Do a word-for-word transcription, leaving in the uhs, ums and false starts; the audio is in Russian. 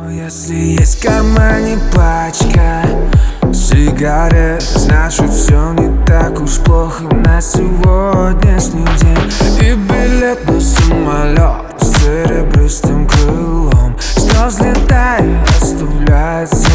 Но если есть в кармане пачка сигарет, значит все не так уж плохо на сегодняшний день. И билет на самолет с серебристым крылом, что взлетает, оставляет